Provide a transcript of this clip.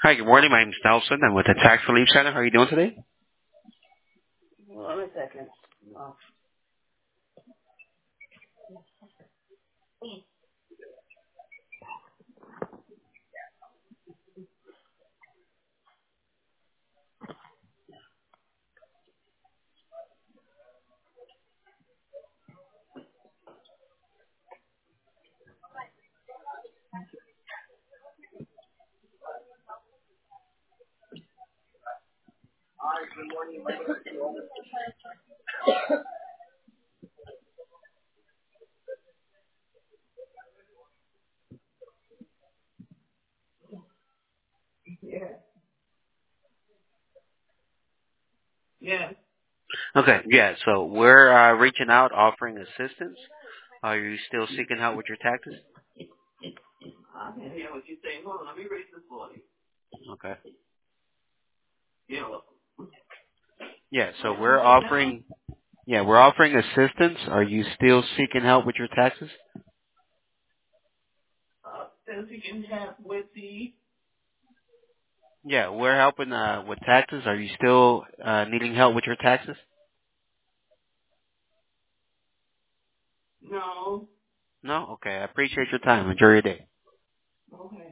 Hi, good morning. My name is Nelson. I'm with the Tax Relief Center. How are you doing today? Hold on a second. Oh, yeah. Yeah. Okay, yeah. So we're reaching out, offering assistance. Are you still seeking help with your taxes? I can hear what you're saying. Hold on, let me raise this volume. Okay. Yeah. Well, Yeah. So wait, you said now? we're offering assistance. Are you still seeking help with your taxes? Since you can have with the, Yeah, we're helping with taxes. Are you still needing help with your taxes? no. No. Okay. I appreciate your time. Enjoy your day. Okay.